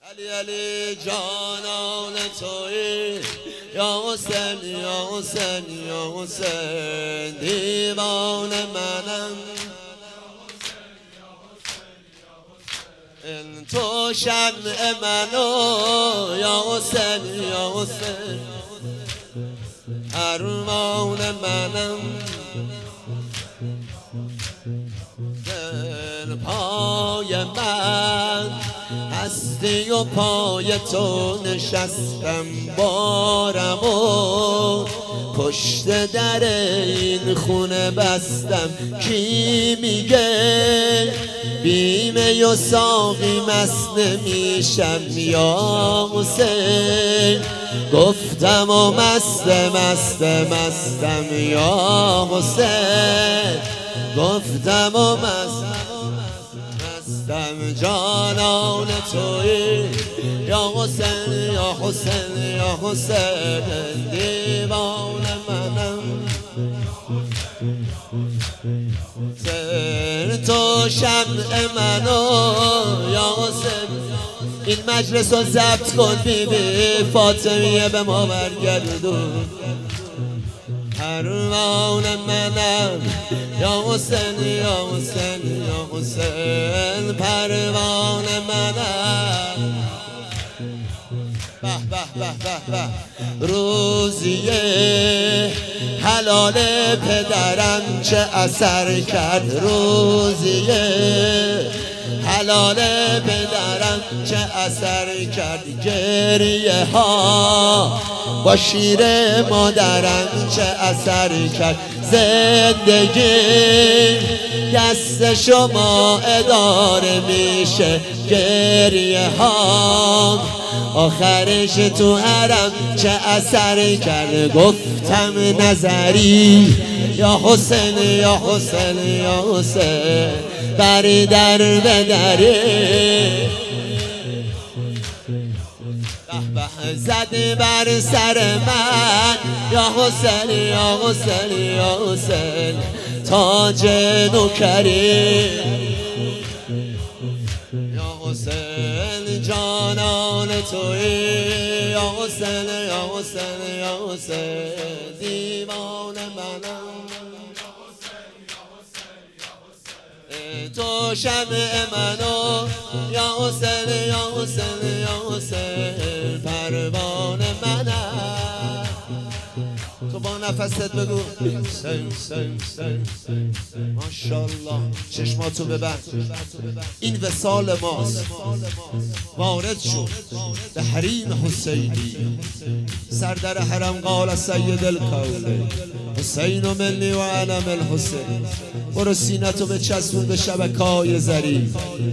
علی علی جانان تویی یا حسین یا حسین یا حسین دیوان منم این تو شمع منو یا حسین یا حسین ارمان منم دل پای من هستی و پای تو نشستم بارم و پشت در این خونه بستم کی میگه بیمه و ساقی مست نمیشم یا حسین گفتم و مستم یا حسین گفتم و مستم جانان تویی یا حسین یا حسین یا حسین دیوان منم تو شمع منو یا حسین این مجلس رو ضبط کن بی فاطمیه به ما برگردون ارمان منم یا حسین یا حسین یا حسین پروان منم به به به به به روزیه حلال پدرم چه اثر کرد روزیه حلال پدرم چه اثر کرد گریه ها با شیر مادرم چه اثر کرد زندگی دست شما اداره میشه گریه ها آخرش تو حرم چه اثر کرد گفتم نظری یا حسین یا حسین یا حسین بری در بدری زد بر سر من یا حسین یا حسین یا حسین تاج نوکری یا حسین جانان تویی یا حسین یا حسین یا حسین دیوان منم تو شمع منو یا حسین یا حسین یا حسین پروان منم تو با نفست بگو سن سن سن ماشاءالله چشماتو ببند این وصال ماست وارد شد به حریم حسینی سردر حرم قال سید الکون حسین و منی و علم الحسین برو سینتو به چسبون به شبکای زری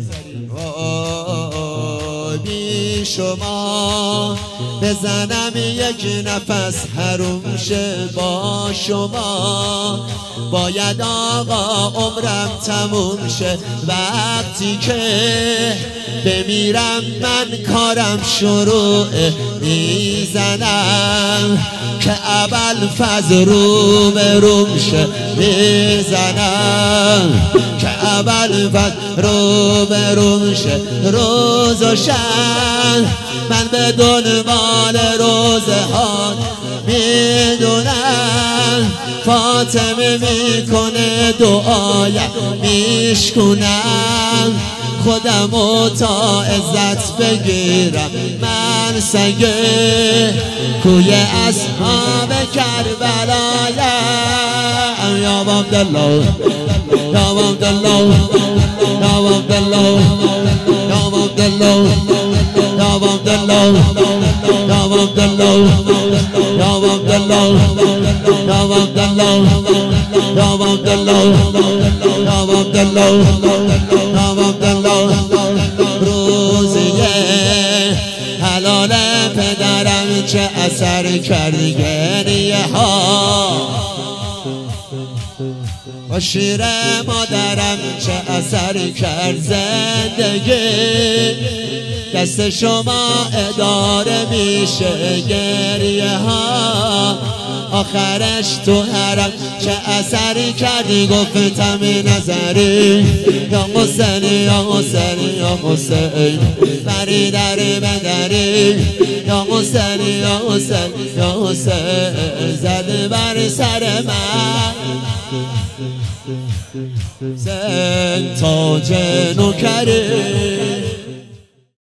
بی شما بزنم یک نفس حروم شه با شما باید آقا عمرم تموم شه وقتی که بمیرم من کارم شروع میزنم که اول فضل رو به روم شه میزنم که اول فضل رو به روم شه روز و شب من به دنبال روزه ها میدونم فاطمه میکنه دعایم میشکنم خودمو تا عزت بگیرم من سگه کوی اصحاب کربلایم یا عبدالله یا عبدالله یا عبدالله یا عبدالله یا عبدالله یا عبدالله یا عبدالله یا عبدالله یا عبدالله یا عبدالله روزیه حلال پدرم چه اثر کرد گریه ها با شیر مادرم چه اثر کرد زندگی دست شما اداره میشه گریه ها آخرش تو حرم چه اثری کردی گفتم نظری یا حسین یا حسین یا حسین بری در بدری یا حسین یا حسین یا حسین زد بر سر من زن تاج نوکری